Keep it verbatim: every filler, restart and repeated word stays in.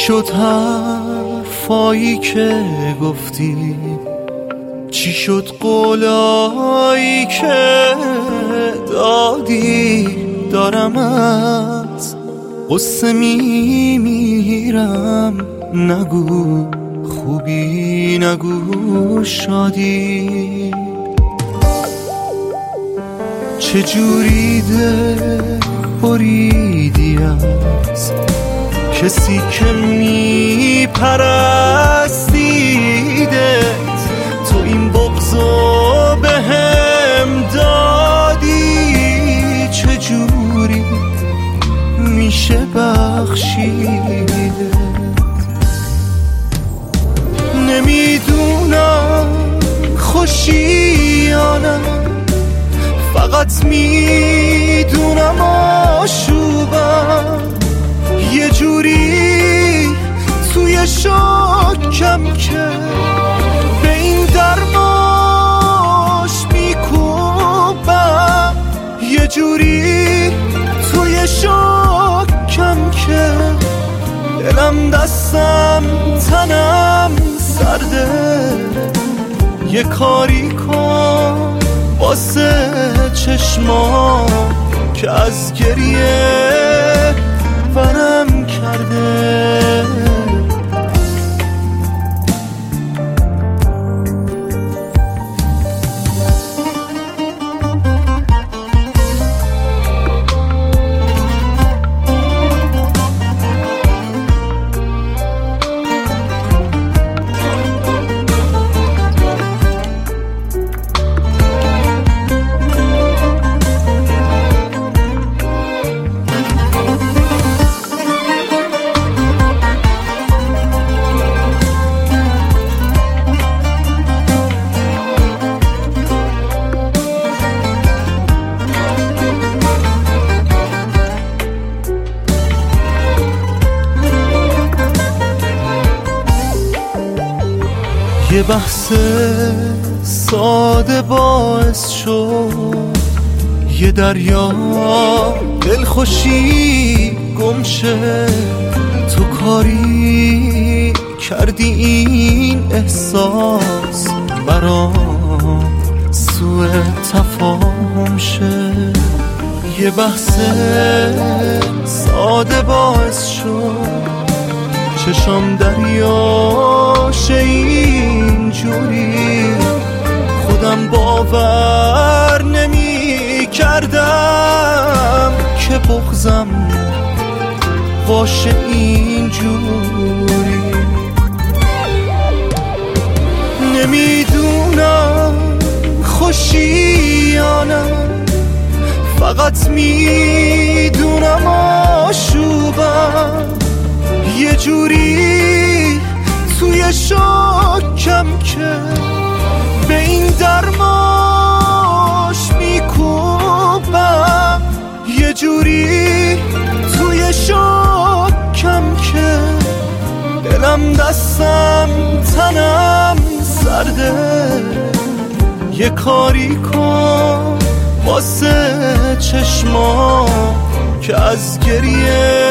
شد حرفایی که گفتی؟ چی شد قولایی که دادی؟ دارم از قصه میمیرم، نگو خوبی نگو شادی. چجوری دل بریدی از کسی که میپرستیدت؟ تو این بغضو به هم دادی، چجوری میشه بخشیدت؟ نمیدونم خوشی یا نه، فقط میدونم آشوبم یه جوری توی شکم که به این درماش میکوبم، یه جوری توی شکم که دلم دستم تنم سرده. یه کاری کن واسه چشما که از گریه ورم کرده. یه بحث ساده باعث شد یه دریا دلخوشی گمشه. تو کاری کردی این احساس برام سوء تفاهم شه. یه بحث ساده باعث شد چشام دریاشه اینجوری. خودم باور نمی کردم که بغضم باشه اینجوری. نمیدونم خوشی یا نه، فقط میدونم آشوبم یه جوری توی شکم که به این درماش میکوبم، یه جوری توی شکم که دلم دستم تنم سرده. یه کاری کن واسه چشما که از گریه